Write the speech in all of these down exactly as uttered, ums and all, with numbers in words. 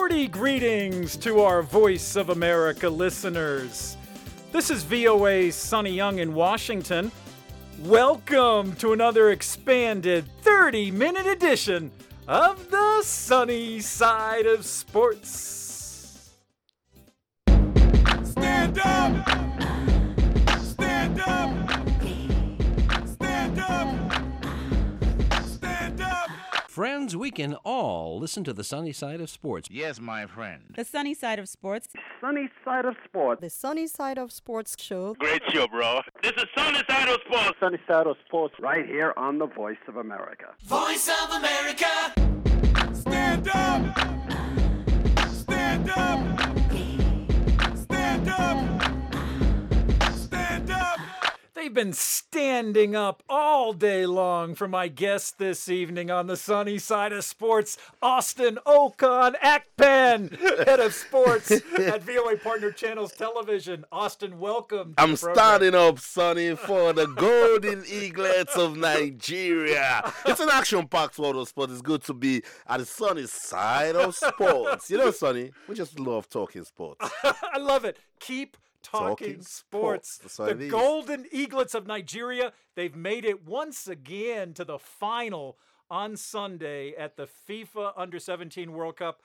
Hearty greetings to our Voice of America listeners. This is V O A's Sonny Young in Washington. Welcome to another expanded thirty-minute edition of the Sunny Side of Sports. Stand up! Stand up! Stand up! Stand up! Friends, we can all listen to the Sunny Side of Sports. Yes, my friend. The Sunny Side of Sports. Sunny Side of Sports. The Sunny Side of Sports show. Great show, bro. This is Sunny Side of Sports. Sunny Side of Sports right here on the Voice of America. Voice of America! Stand up! Stand up! Stand up! Stand up! They've been standing up all day long for my guest this evening on the Sunny Side of Sports, Austin Okon Akpan, head of sports at V O A Partner Channels Television. Austin, welcome. To I'm the program. starting up, Sonny, for the Golden Eaglets of Nigeria. It's an action-packed photo sport. It's good to be at the Sunny Side of Sports. You know, Sonny, we just love talking sports. I love it. Keep Talking, Talking sports. sports. That's what The it is. Golden Eaglets of Nigeria, they've made it once again to the final on Sunday at the FIFA Under seventeen World Cup.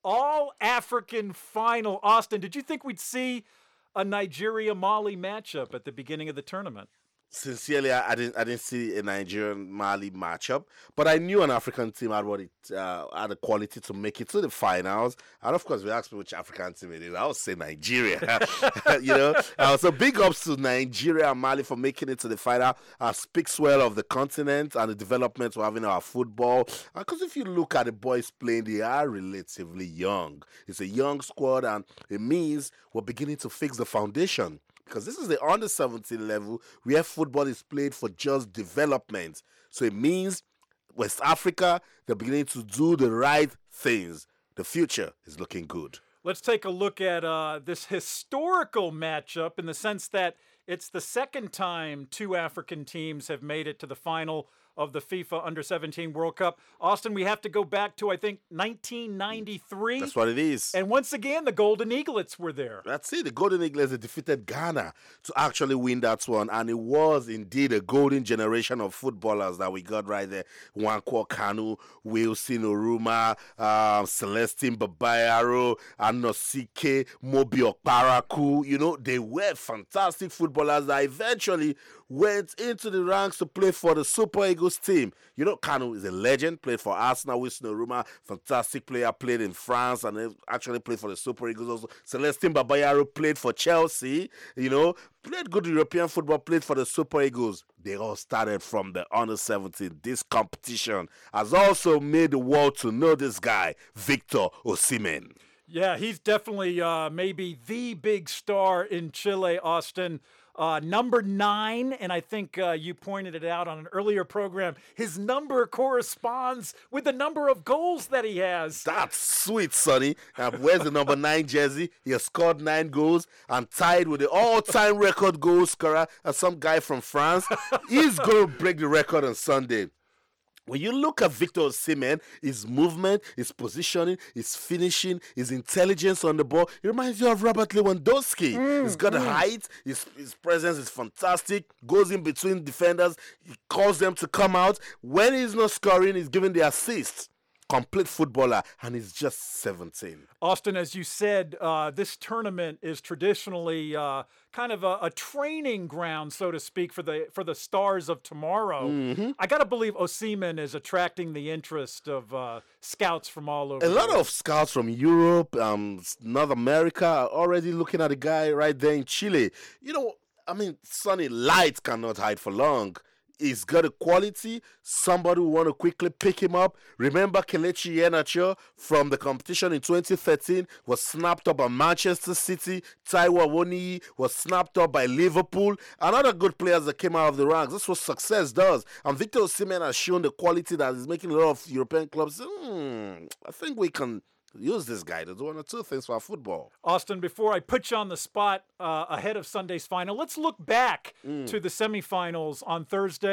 All-African final. Austin, did you think we'd see a Nigeria-Mali matchup at the beginning of the tournament? Sincerely, I, I didn't. I didn't see a Nigerian-Mali matchup, but I knew an African team had what it uh, had the quality to make it to the finals. And of course, we asked me which African team it is. I would say Nigeria. you know, uh, so big ups to Nigeria and Mali for making it to the final. Uh, speaks well of the continent and the development we're having in our football. Because if you look at the boys playing, they are relatively young. It's a young squad, and it means we're beginning to fix the foundation. Because this is the under seventeen level where football is played for just development. So it means West Africa, they're beginning to do the right things. The future is looking good. Let's take a look at uh, this historical matchup in the sense that it's the second time two African teams have made it to the final of the FIFA Under seventeen World Cup. Austin, we have to go back to, I think, nineteen ninety-three. That's what it is. And once again, the Golden Eaglets were there. That's it. The Golden Eagles defeated Ghana to actually win that one. And it was indeed a golden generation of footballers that we got right there. Nwankwo Kanu, Wilson Oruma, um, Celestine Babayaro, Anosike, Mobi Okparaku. You know, they were fantastic footballers that eventually went into the ranks to play for the Super Eagles team. You know, Kanu is a legend, played for Arsenal, Wilson Oruma, fantastic player, played in France and actually played for the Super Eagles also. Celestine Babayaro played for Chelsea, you know, played good European football, played for the Super Eagles. They all started from the under seventeen. This competition has also made the world to know this guy, Victor Osimhen. Yeah, he's definitely uh, maybe the big star in Chile, Austin. Uh, number nine, and I think uh, you pointed it out on an earlier program, his number corresponds with the number of goals that he has. That's sweet, Sonny. And wears the number nine jersey. He has scored nine goals and tied with the all-time record goal scorer as some guy from France. He's going to break the record on Sunday. When you look at Victor Osimhen, his movement, his positioning, his finishing, his intelligence on the ball, it reminds you of Robert Lewandowski. Mm, he's got mm. height, his, his presence is fantastic, goes in between defenders, he calls them to come out. When he's not scoring, he's giving the assists. Complete footballer, and he's just seventeen. Austin, as you said, uh, this tournament is traditionally uh, kind of a, a training ground, so to speak, for the for the stars of tomorrow. Mm-hmm. I got to believe Osimhen is attracting the interest of uh, scouts from all over. A the lot world. of scouts from Europe, um, North America are already looking at the guy right there in Chile. You know, I mean, Sonny, light cannot hide for long. He's got a quality, somebody who want to quickly pick him up. Remember Kelechi Iheanacho from the competition in twenty thirteen was snapped up by Manchester City. Taiwo Awoniyi was snapped up by Liverpool. And other good players that came out of the ranks. That's what success does. And Victor Osimhen has shown the quality that is making a lot of European clubs say, hmm, I think we can use this guy to do one or two things for our football. Austin, before I put you on the spot uh, ahead of Sunday's final, let's look back Mm. to the semifinals on Thursday.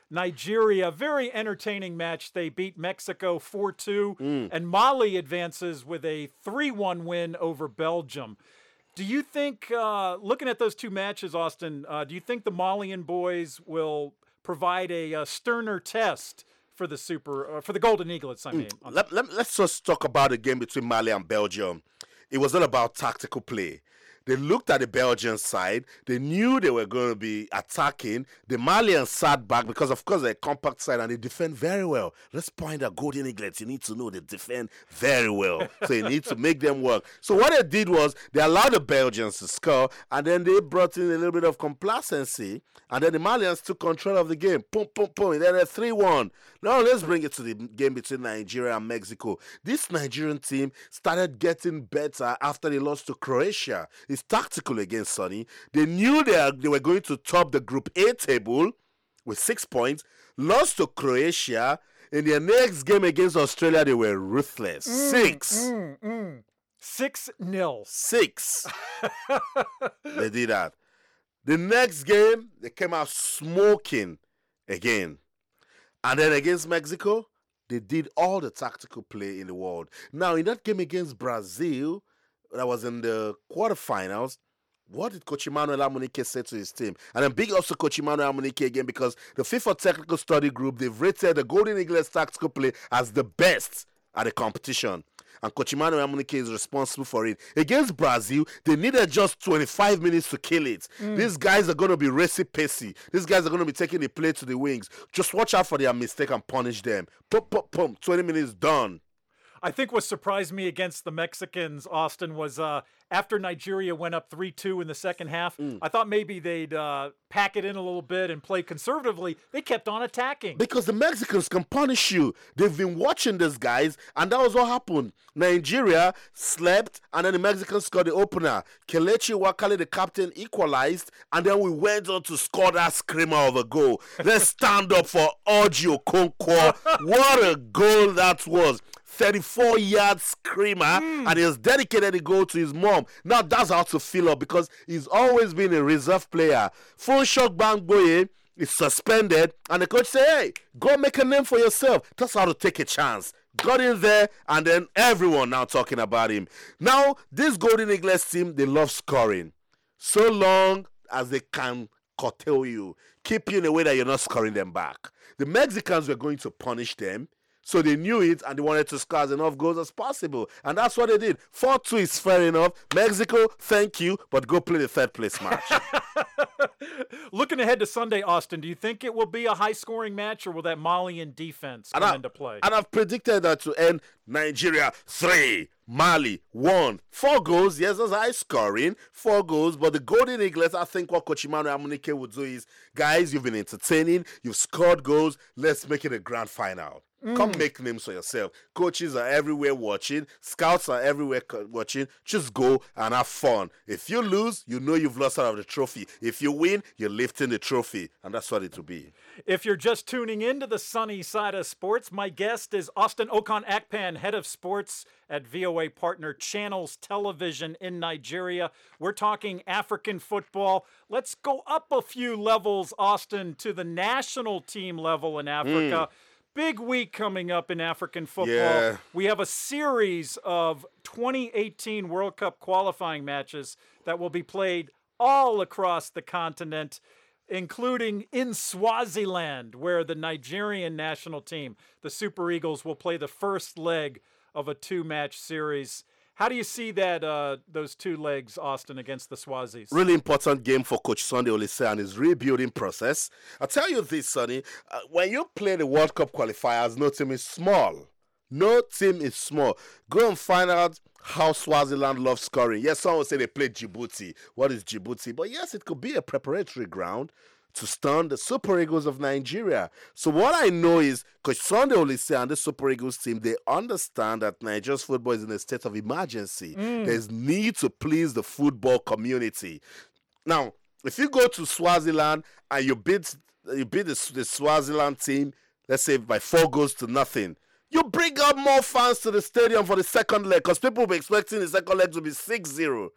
Nigeria. Very entertaining match. They beat Mexico four two, Mm. and Mali advances with a three one win over Belgium. Do you think, uh, looking at those two matches, Austin, uh, do you think the Malian boys will provide a, uh sterner test for the super uh, for the Golden Eaglets? I mean, on- Let, let, let's just talk about the game between Mali and Belgium. It was all about tactical play. They looked at the Belgian side. They knew they were going to be attacking. The Malians sat back because, of course, they're a compact side and they defend very well. Let's point at Golden Eaglets. You need to know they defend very well. So you need to make them work. So what they did was they allowed the Belgians to score, and then they brought in a little bit of complacency, and then the Malians took control of the game. Boom, boom, boom. And then a three one. Now let's bring it to the game between Nigeria and Mexico. This Nigerian team started getting better after they lost to Croatia. It's tactical against Sonny. They knew they, are, they were going to top the Group A table with six points. Lost to Croatia. In their next game against Australia, they were ruthless. Six. Mm, mm. Six nil. Six. They did that. The next game, they came out smoking again. And then against Mexico, they did all the tactical play in the world. Now, in that game against Brazil, that was in the quarterfinals, what did Coach Emmanuel Amunike say to his team? And then big ups to Coach Emmanuel Amunike again, because the FIFA Technical Study Group, they've rated the Golden Eagles tactical play as the best at the competition. And Coach Emmanuel Amunike is responsible for it. Against Brazil, they needed just twenty-five minutes to kill it. Mm. These guys are going to be racy-pacey. These guys are going to be taking the play to the wings. Just watch out for their mistake and punish them. Pum, pum, pum. twenty minutes done. I think what surprised me against the Mexicans, Austin, was uh, after Nigeria went up three two in the second half, mm. I thought maybe they'd uh, pack it in a little bit and play conservatively. They kept on attacking. Because the Mexicans can punish you. They've been watching these guys, and that was what happened. Nigeria slept, and then the Mexicans scored the opener. Kelechi Wakali, the captain, equalized, and then we went on to score that screamer of a goal. Let's stand up for Orji Okonkwo. What a goal that was. thirty-four yard screamer, mm. and he has dedicated the goal to his mom. Now that's how to fill up, because he's always been a reserve player. Funshok Bangboye is suspended, and the coach said, hey, go make a name for yourself. That's how to take a chance. Got in there, and then everyone now talking about him. Now, this Golden Eagles team, they love scoring. So long as they can curtail you, keep you in a way that you're not scoring them back. The Mexicans were going to punish them. So they knew it, and they wanted to score as enough goals as possible. And that's what they did. four two is fair enough. Mexico, thank you, but go play the third place match. Looking ahead to Sunday, Austin, do you think it will be a high-scoring match, or will that Malian defense come and I, into play? And I've predicted that to end Nigeria three, Mali one. Four goals, yes, that's high scoring. Four goals, but the Golden Eagles, I think what Coach Emmanuel Amunike would do is, guys, you've been entertaining, you've scored goals, let's make it a grand final. Mm. Come make names for yourself. Coaches are everywhere watching. Scouts are everywhere co- watching. Just go and have fun. If you lose, you know you've lost out of the trophy. If you win, you're lifting the trophy. And that's what it will be. If you're just tuning into the sunny side of sports, my guest is Austin Okon Akpan, head of sports at V O A partner Channels Television in Nigeria. We're talking African football. Let's go up a few levels, Austin, to the national team level in Africa. Mm. Big week coming up in African football. Yeah. We have a series of twenty eighteen World Cup qualifying matches that will be played all across the continent, including in Swaziland, where the Nigerian national team, the Super Eagles, will play the first leg of a two-match series. How do you see that, uh, those two legs, Austin, against the Swazis? Really important game for Coach Sunday Olise and his rebuilding process. I'll tell you this, Sonny. Uh, when you play the World Cup qualifiers, no team is small. No team is small. Go and find out how Swaziland loves scoring. Yes, someone will say they play Djibouti. What is Djibouti? But yes, it could be a preparatory ground to stun the Super Eagles of Nigeria. So what I know is Coach Sunday Olise and the Super Eagles team, they understand that Nigeria's football is in a state of emergency. Mm. There's need to please the football community. Now, if you go to Swaziland and you beat you beat the, the Swaziland team, let's say by four goals to nothing, you bring up more fans to the stadium for the second leg, because people will be expecting the second leg to be six zero.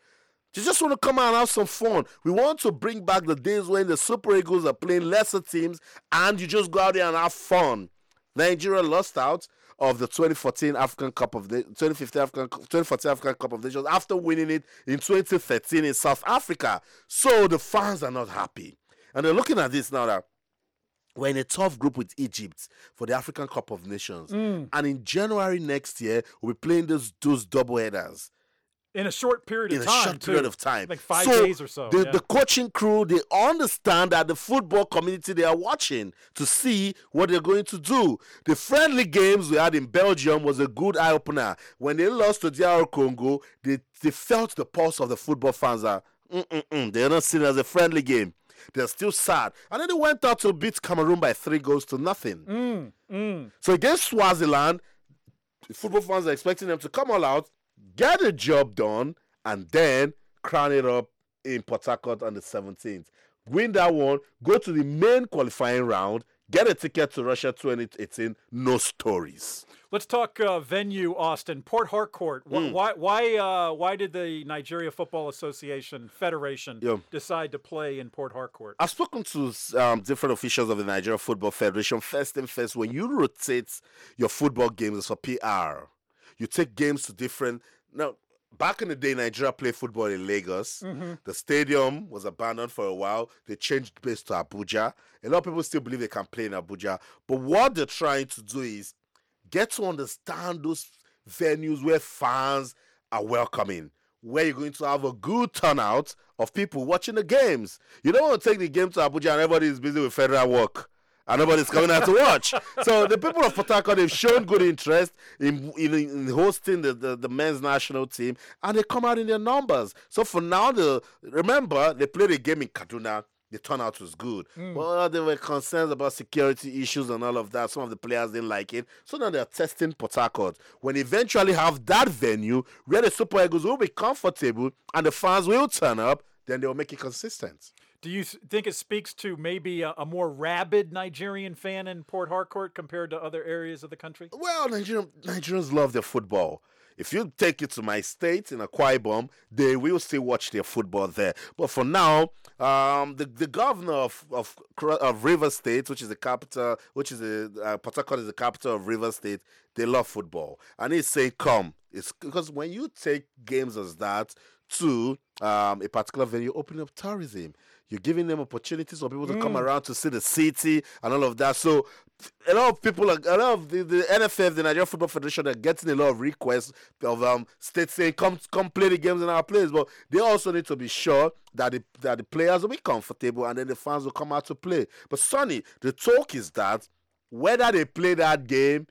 They just want to come out and have some fun. We want to bring back the days when the Super Eagles are playing lesser teams and you just go out there and have fun. Nigeria lost out of the twenty fourteen African Cup of the twenty fifteen African twenty fourteen African Cup of Nations after winning it in twenty thirteen in South Africa. So the fans are not happy. And they're looking at this now that we're in a tough group with Egypt for the African Cup of Nations. Mm. And in January next year, we'll be playing those, those double headers. In a short period of in time. a short too. period of time. Like five so days or so. The, yeah. the coaching crew, they understand that the football community, they are watching to see what they're going to do. The friendly games we had in Belgium was a good eye-opener. When they lost to D R Congo, they, they felt the pulse of the football fans. Are, Mm-mm-mm. They're not seen as a friendly game. They're still sad. And then they went out to beat Cameroon by three goals to nothing. Mm, mm. So against Swaziland, the football fans are expecting them to come all out, get the job done, and then crown it up in Port Harcourt on the seventeenth. Win that one, go to the main qualifying round, get a ticket to Russia twenty eighteen, no stories. Let's talk uh, venue, Austin. Port Harcourt. Wh- Mm. Why why uh, why did the Nigeria Football Association Federation Yeah. decide to play in Port Harcourt? I've spoken to um, different officials of the Nigeria Football Federation. First thing first, when you rotate your football games for P R, you take games to different... Now, back in the day, Nigeria played football in Lagos. Mm-hmm. The stadium was abandoned for a while. They changed base to Abuja. A lot of people still believe they can play in Abuja. But what they're trying to do is get to understand those venues where fans are welcoming, where you're going to have a good turnout of people watching the games. You don't want to take the game to Abuja and everybody is busy with federal work. And nobody's coming out to watch. So the people of Port Harcourt, they've shown good interest in in, in hosting the, the, the men's national team, and they come out in their numbers. So for now, the remember, they played a game in Kaduna. The turnout was good. Mm. Well, there were concerns about security issues and all of that. Some of the players didn't like it. So now they're testing Port Harcourt. When they eventually have that venue where the Super Eagles will be comfortable and the fans will turn up, then they'll make it consistent. Do you s- think it speaks to maybe a, a more rabid Nigerian fan in Port Harcourt compared to other areas of the country? Well, Nigerian, Nigerians love their football. If you take it to my state in Akwa Ibom, they will still watch their football there. But for now, um, the, the governor of, of of Rivers State, which is the capital, which is the uh, Port Harcourt is the capital of Rivers State, they love football, and he's saying, "Come." It's because when you take games as that to um, a particular venue, opening up tourism. You're giving them opportunities for people to come around to see the city and all of that. So a lot of people, are, a lot of the, the N F F, the Nigeria Football Federation, are getting a lot of requests of um, states saying, come come play the games in our place. But they also need to be sure that the, that the players will be comfortable and then the fans will come out to play. But Sonny, the talk is that whether they play that game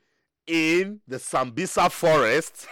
in the Sambisa Forest...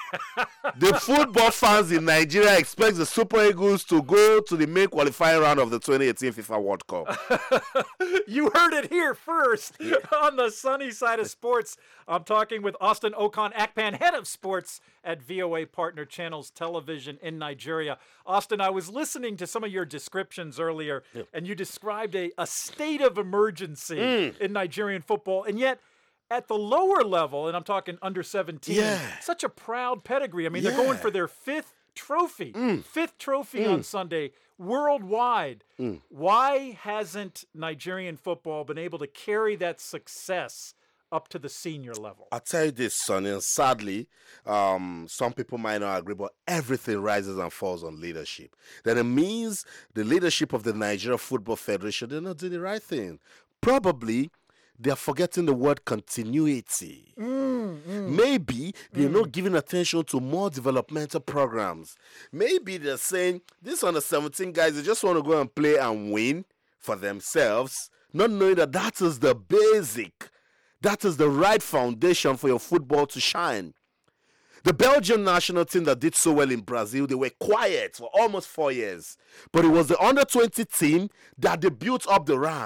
The football fans in Nigeria expect the Super Eagles to go to the main qualifying round of the twenty eighteen FIFA World Cup. You heard it here first on the sunny side of sports. I'm talking with Austin Okon Akpan, head of sports at V O A Partner Channels Television in Nigeria. Austin, I was listening to some of your descriptions earlier, yep. and you described a, a state of emergency mm. in Nigerian football, and yet at the lower level, and I'm talking under seventeen, yeah. such a proud pedigree. I mean, yeah. they're going for their fifth trophy, mm. fifth trophy mm. on Sunday worldwide. Mm. Why hasn't Nigerian football been able to carry that success up to the senior level? I'll tell you this, Sonny, and sadly, um, some people might not agree, but everything rises and falls on leadership. Then it means the leadership of the Nigeria Football Federation, they're not doing the right thing. Probably they're forgetting the word continuity. Mm, mm, Maybe they're mm. not giving attention to more developmental programs. Maybe they're saying, these under seventeen guys, they just want to go and play and win for themselves, not knowing that that is the basic, that is the right foundation for your football to shine. The Belgian national team that did so well in Brazil, they were quiet for almost four years. But it was the under twenty team that they built up the rank.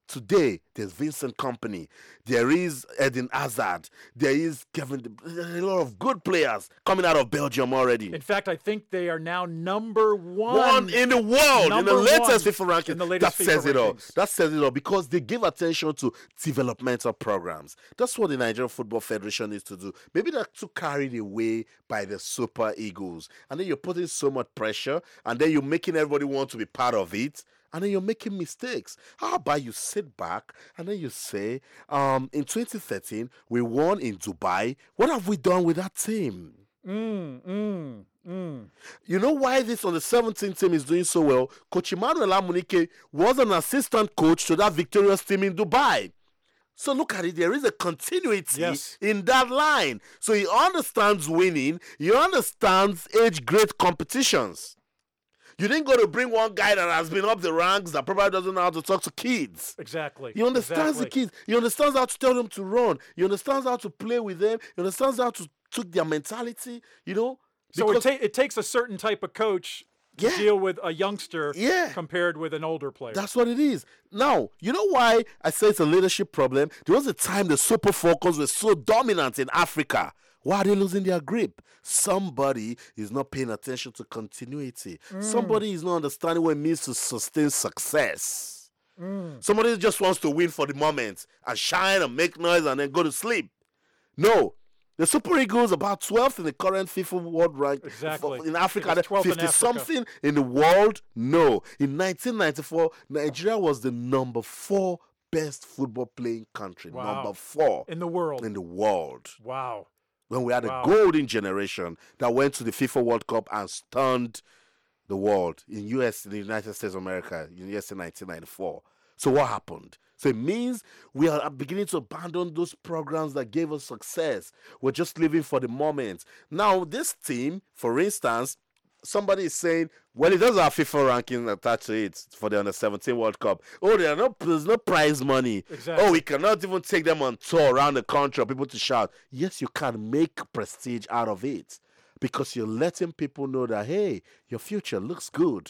Today, there's Vincent Kompany. There is Eden Hazard. There is Kevin. There's a lot of good players coming out of Belgium already. In fact, I think they are now number one. One in the world, in the Number latest one FIFA ranking. in the That latest FIFA says it all. rankings. That says it all because they give attention to developmental programs. That's what the Nigerian Football Federation needs to do. Maybe they're too carried away by the Super Eagles. And then you're putting so much pressure, and then you're making everybody want to be part of it. And then you're making mistakes. How about you sit back and then you say, um, in twenty thirteen, we won in Dubai. What have we done with that team? Mm, mm, mm. You know why this on the seventeenth team is doing so well? Coach Emmanuel Amunike was an assistant coach to that victorious team in Dubai. So look at it, there is a continuity Yes. in that line. So he understands winning, he understands age-grade competitions. You didn't go to bring one guy that has been up the ranks that probably doesn't know how to talk to kids. Exactly. He understands exactly. the kids. He understands how to tell them to run. He understands how to play with them. He understands how to take their mentality, you know. So it, Because- ta- it takes a certain type of coach to Yeah. deal with a youngster Yeah. compared with an older player. That's what it is. Now, you know why I say it's a leadership problem? There was a time the Super Falcons were so dominant in Africa. Why are they losing their grip? Somebody is not paying attention to continuity. Somebody is not understanding what it means to sustain success. Somebody just wants to win for the moment and shine and make noise and then go to sleep. No. The Super Eagles about twelfth in the current FIFA World Rank. Exactly. In Africa, It was twelfth in fifty Africa. something in the world. No. In nineteen ninety-four, Nigeria was the number four best football playing country. Wow. Number four in the world. in the world. Wow. When we had Wow. a golden generation that went to the FIFA World Cup and stunned the world in U S, in the United States of America, in U S in nineteen ninety-four. So what happened? So it means we are beginning to abandon those programs that gave us success. We're just living for the moment. Now, this team, for instance, somebody is saying, well, it does have FIFA ranking attached to it for the under seventeen World Cup. Oh, there are no, there's no prize money. Exactly. Oh, we cannot even take them on tour around the country for people to shout. Yes, you can make prestige out of it because you're letting people know that, hey, your future looks good.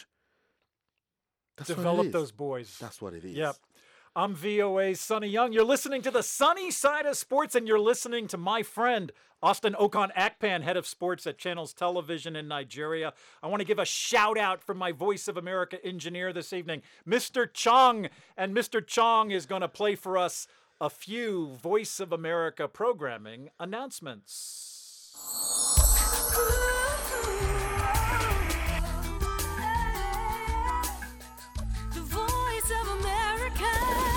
That's what it Develop is. those boys. That's what it is. Yep. I'm V O A's Sonny Young. You're listening to the sunny side of sports, and you're listening to my friend, Austin Okon Akpan, head of sports at Channels Television in Nigeria. I want to give a shout out from my Voice of America engineer this evening, Mister Chong. And Mister Chong is going to play for us a few Voice of America programming announcements. The Voice of America.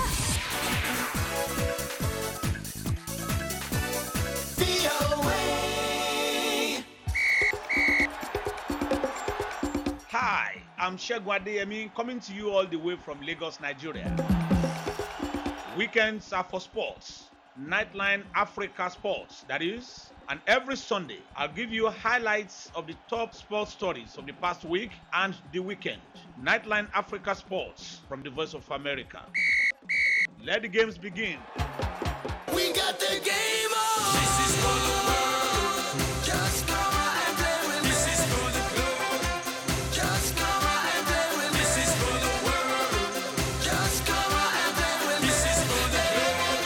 V O A. Hi, I'm Shegun Adeyemi coming to you all the way from Lagos, Nigeria. Weekends are for sports. Nightline Africa Sports, that is. And every Sunday, I'll give you highlights of the top sports stories of the past week and the weekend. Nightline Africa Sports from the Voice of America. Let the games begin. We got the game on. This is for the world. Just come out and play with me. This is for the globe. Just come out and play with me. This is for the world. Just come out and play with me. This is for the globe.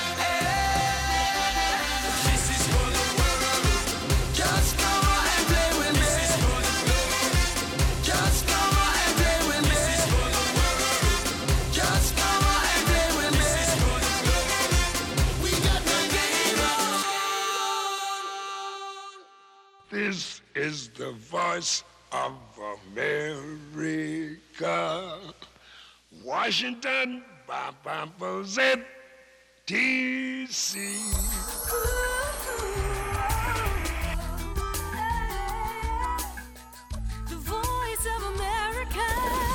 This is for the world. Just come out and play with me. This is for the globe. Just come out and play with me. This is for the world. Just come out and play with me. This is for the globe. We got the game on. This is the voice of America. Washington, D C The Voice of America.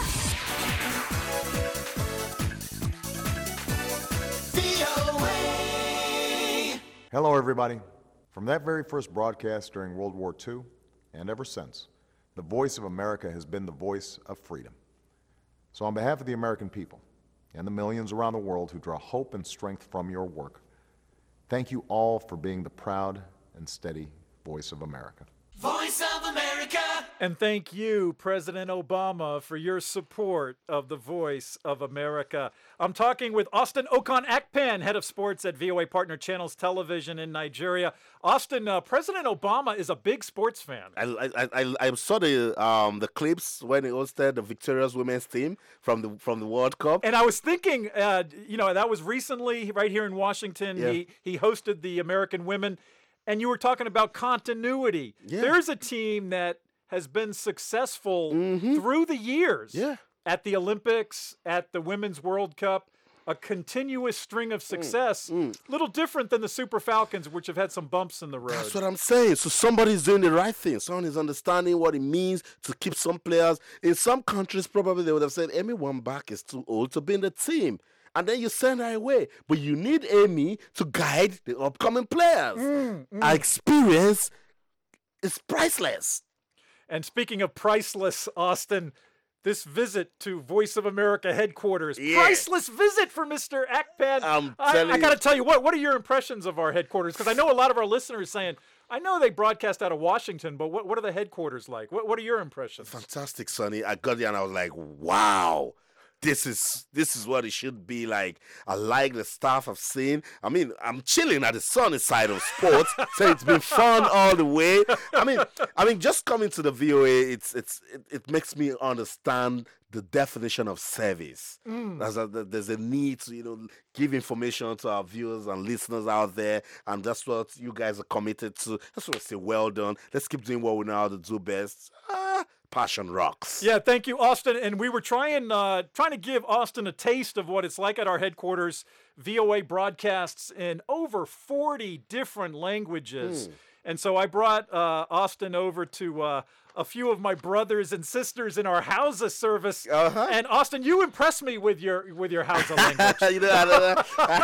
V O A. Hello, everybody. From that very first broadcast during World War Two, and ever since, the Voice of America has been the voice of freedom. So on behalf of the American people and the millions around the world who draw hope and strength from your work, thank you all for being the proud and steady voice of America. Voice of America. And thank you, President Obama, for your support of the Voice of America. I'm talking with Austin Okon Akpan, head of sports at V O A Partner Channels Television in Nigeria. Austin, uh, President Obama is a big sports fan. I, I, I, I saw the um the clips when he hosted the victorious women's team from the from the World Cup. And I was thinking, uh, you know, that was recently right here in Washington. Yeah. He he hosted the American women, and you were talking about continuity. Yeah. There's a team that has been successful Mm-hmm. through the years. Yeah. At the Olympics, at the Women's World Cup, a continuous string of success. Mm, Little different than the Super Falcons, which have had some bumps in the road. That's what I'm saying. So somebody's doing the right thing. Someone is understanding what it means to keep some players. In some countries, probably they would have said, Amy Wambach is too old to be in the team. And then you send her away. But you need Amy to guide the upcoming players. Mm, mm. Our experience is priceless. And speaking of priceless, Austin, this visit to Voice of America headquarters, Yeah. priceless visit for Mister Akpan. I'm I, telling I got to you. tell you, what what are your impressions of our headquarters? Because I know a lot of our listeners saying, I know they broadcast out of Washington, but what, what are the headquarters like? What, what are your impressions? Fantastic, Sonny. I got there and I was like, wow. This is this is what it should be like. I like the stuff I've seen. I mean, I'm chilling at the sunny side of sports, so it's been fun all the way. I mean, I mean, just coming to the V O A, it's it's it, it makes me understand the definition of service. Mm. There's, a, there's a need to you know give information to our viewers and listeners out there, and that's what you guys are committed to. That's what I say. Well done. Let's keep doing what we know how to do best. Ah, passion rocks. Yeah, thank you, Austin. And we were trying uh, trying to give Austin a taste of what it's like at our headquarters. V O A broadcasts in over forty different languages. Mm. And so I brought uh, Austin over to uh, a few of my brothers and sisters in our Hausa service. Uh-huh. And Austin, you impressed me with your with your Hausa language. you know, and, uh,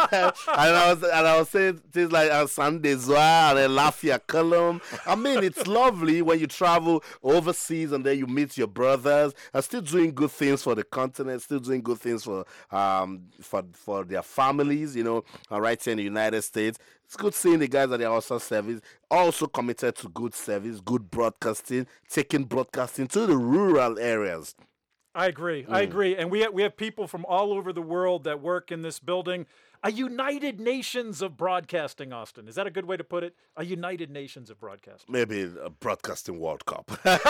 and I was and I was saying things like uh, Sunday Zoa and then Lafia Column. I mean, it's lovely when you travel overseas and then you meet your brothers and still doing good things for the continent, still doing good things for um for for their families. You know, uh, right here in the United States. It's good seeing the guys at the Hausa service also committed to good service, good broadcasting, taking broadcasting to the rural areas. I agree. I agree. And we have, we have people from all over the world that work in this building. A United Nations of broadcasting, Austin. Is that a good way to put it? A United Nations of broadcasting. Maybe a broadcasting World Cup.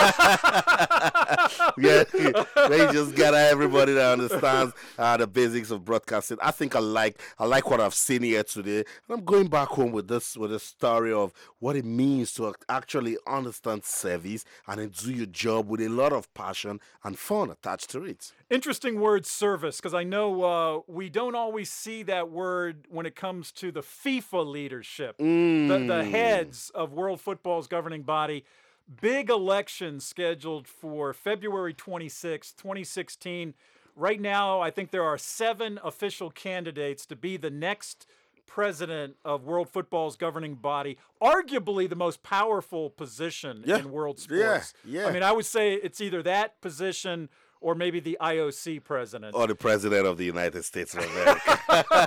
yeah, where you just gather everybody that understands uh, the basics of broadcasting. I think I like I like what I've seen here today. And I'm going back home with this with a story of what it means to actually understand service and then do your job with a lot of passion and fun attached to it. Interesting word, service, because I know uh, we don't always see that word when it comes to the FIFA leadership, Mm. the, the heads of World Football's governing body. Big election scheduled for February twenty-sixth, twenty sixteen. Right now, I think there are seven official candidates to be the next president of World Football's governing body, arguably the most powerful position Yeah. in world Yeah, sports. yeah. I mean, I would say it's either that position or maybe the I O C president. Or the president of the United States of America.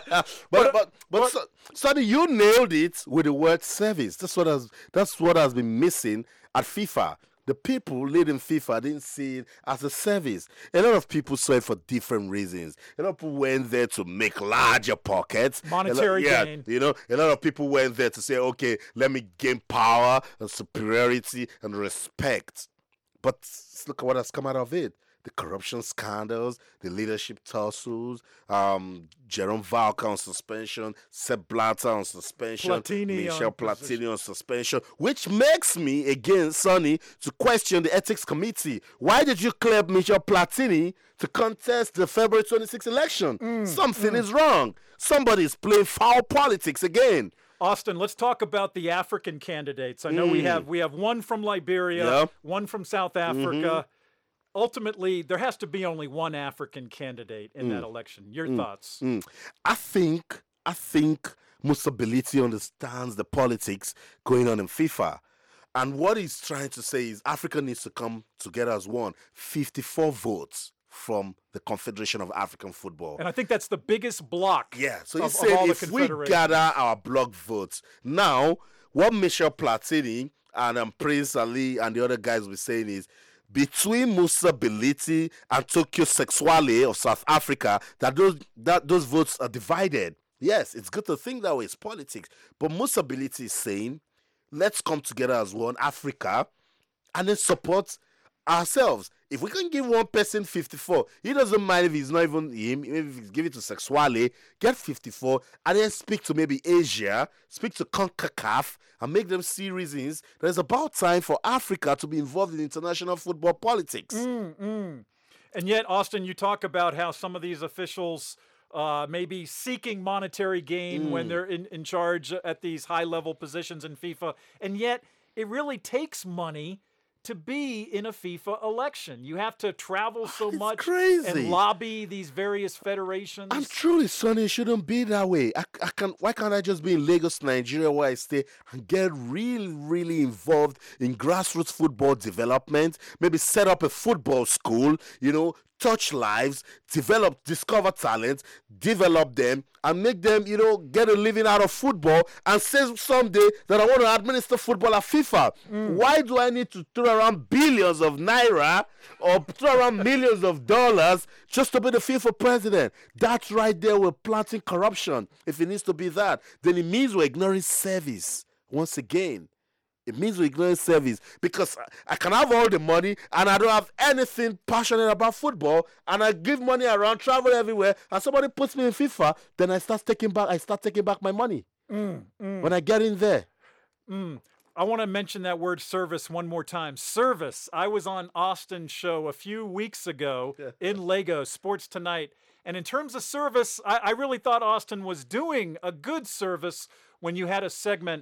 but but but, so, Sonny, you nailed it with the word service. That's what has that's what has been missing at FIFA. The people leading FIFA didn't see it as a service. A lot of people saw it for different reasons. A lot of people went there to make larger pockets. Monetary a lot, yeah, gain. You know, a lot of people went there to say, okay, let me gain power and superiority and respect. But look at what has come out of it. The corruption scandals, the leadership tussles, um, Jerome Valcke on suspension, Sepp Blatter on suspension, Platini Michel on Platini on suspension, which makes me, again, Sonny, to question the ethics committee. Why did you clear Michel Platini to contest the February twenty-sixth election? Mm, Something mm. is wrong. Somebody is playing foul politics again. Austin, let's talk about the African candidates. I know we Mm. have we have one from Liberia, Yep. one from South Africa. Ultimately, there has to be only one African candidate in Mm. that election. Your Mm. thoughts? Mm. I think I think Musability understands the politics going on in FIFA. And what he's trying to say is Africa needs to come together as one. fifty-four votes from the Confederation of African Football. And I think that's the biggest block. Yeah, so of, he's of saying all the if we confederations. gather our block votes, now what Michel Platini and um, Prince Ali and the other guys were saying is between Musa Beliti and Tokyo Sexwale of South Africa that those that those votes are divided. Yes, it's good to think that way. It's politics. But Musa Beliti is saying, let's come together as one Africa and then support ourselves. If we can give one person fifty-four, he doesn't mind if he's not even him, maybe if he's give it to Sexwale, get fifty-four, and then speak to maybe Asia, speak to CONCACAF, and make them see reasons that it's about time for Africa to be involved in international football politics. Mm, mm. And yet, Austin, you talk about how some of these officials uh, may be seeking monetary gain Mm. when they're in, in charge at these high-level positions in FIFA, and yet it really takes money to be in a FIFA election. You have to travel so It's much crazy. and lobby these various federations. And truly, Sonny, it shouldn't be that way. I, I can, why can't I just be in Lagos, Nigeria, where I stay, and get really, really involved in grassroots football development? Maybe set up a football school, you know, touch lives, develop, discover talent, develop them, and make them, you know, get a living out of football, and say someday that I want to administer football at FIFA. Why do I need to throw around billions of naira or throw around millions of dollars just to be the FIFA president? That's right there, we're planting corruption. If it needs to be that, then it means we're ignoring service once again. It means we're ignoring service, because I can have all the money and I don't have anything passionate about football, and I give money around, travel everywhere, and somebody puts me in FIFA, then I start taking back I start taking back my money Mm, mm. when I get in there. Mm. I want to mention that word service one more time. Service. I was on Austin's show a few weeks ago in Lagos, Sports Tonight. And in terms of service, I, I really thought Austin was doing a good service when you had a segment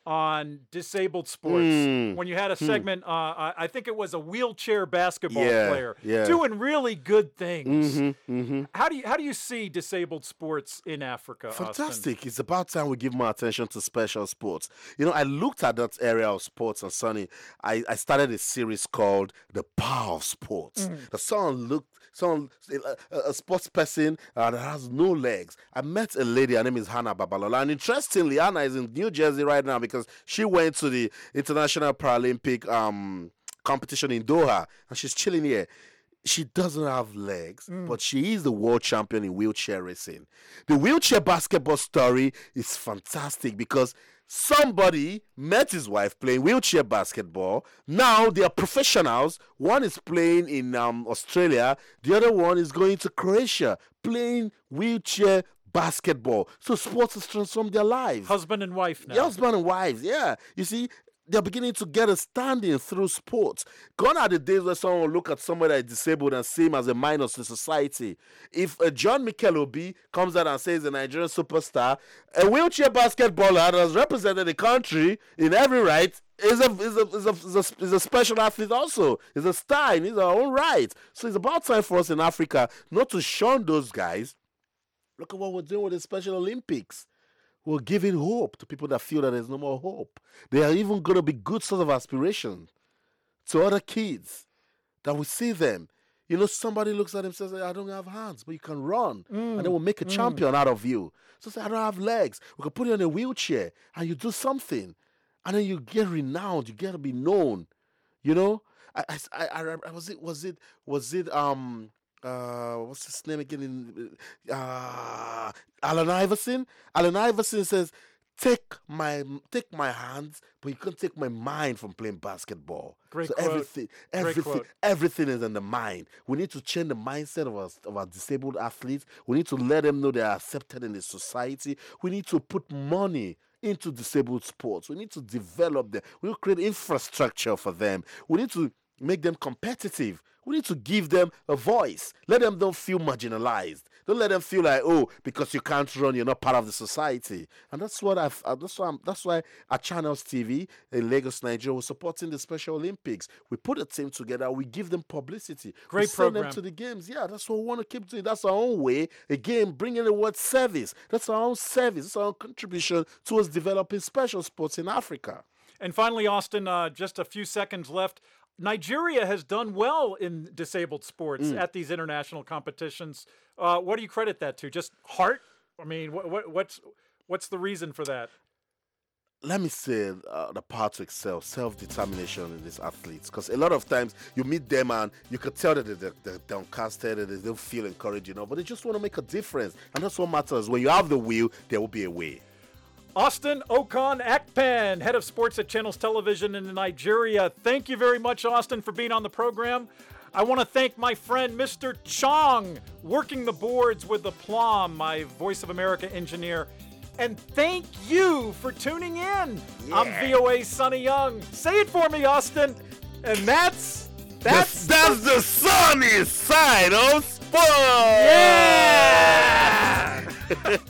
on disabled sports. Mm. When you had a Hmm. segment, uh, I, I think it was a wheelchair basketball Yeah, player yeah. doing really good things. Mhm, mhm. How do you how do you see disabled sports in Africa, Austin? Fantastic. It's about time we give more attention to special sports. You know, I looked at that area of sports, and Sonny, I, I started a series called The Power of Sports. Mm. The someone looked, someone, a, a sports person uh, that has no legs. I met a lady, her name is Hannah Babalola, and interestingly, Hannah is in New Jersey right now because she went to the International Paralympic um, competition in Doha, and she's chilling here. She doesn't have legs, Mm. but she is the world champion in wheelchair racing. The wheelchair basketball story is fantastic because somebody met his wife playing wheelchair basketball. Now they are professionals. One is playing in um, Australia. The other one is going to Croatia playing wheelchair basketball. So sports has transformed their lives. Husband and wife now. Yeah, husband and wives, yeah. You see, they're beginning to get a standing through sports. Gone are the days where someone will look at somebody that is disabled and see him as a minus to society. If uh, John Mikel Obi comes out and says a Nigerian superstar, a wheelchair basketballer that has represented the country in every right is a, is a, is a, is a, is a special athlete also. Is a star in his own right. So it's about time for us in Africa not to shun those guys. Look at what we're doing with the Special Olympics. We're giving hope to people that feel that there's no more hope. They are even going to be good source of aspiration to other kids that we see them. You know, somebody looks at him and says, I don't have hands, but you can run. Mm, And then we'll make a mm. champion out of you. So say, I don't have legs. We can put you in a wheelchair and you do something. And then you get renowned. You get to be known. You know? I, I, I, I remember, was it, was it, was it, um, uh, what's his name again? In, uh, Allen Iverson. Allen Iverson says, "Take my take my hands, but you can't take my mind from playing basketball." Great so quote. everything, Great everything, quote. everything is in the mind. We need to change the mindset of our of our disabled athletes. We need to let them know they are accepted in the society. We need to put money into disabled sports. We need to develop them. We need to create infrastructure for them. We need to make them competitive. We need to give them a voice. Let them don't feel marginalized. Don't let them feel like, oh, because you can't run, you're not part of the society. And that's what I've. Uh, that's why. I'm, that's why at Channels T V in Lagos, Nigeria, we're supporting the Special Olympics. We put a team together. We give them publicity. Great we send program. them to the games. Yeah, that's what we want to keep doing. That's our own way. Again, bringing the word service. That's our own service. That's our own contribution towards developing special sports in Africa. And finally, Austin, uh, just a few seconds left. Nigeria has done well in disabled sports Mm. at these international competitions. Uh, what do you credit that to? Just heart? I mean, what, what, what's what's the reason for that? let me say uh, the power to excel, self-determination in these athletes. Because a lot of times you meet them and you could tell that they're, they're downcasted, that they don't feel encouraged, you know, but they just want to make a difference. And that's what matters. When you have the will, there will be a way. Austin Okon Akpan, head of sports at Channels Television in Nigeria. Thank you very much, Austin, for being on the program. I want to thank my friend, Mister Chong, working the boards with the Plum, my Voice of America engineer. And thank you for tuning in. Yeah. I'm V O A's Sonny Young. Say it for me, Austin. And that's... That's, that's the sunny side of sports! Yeah!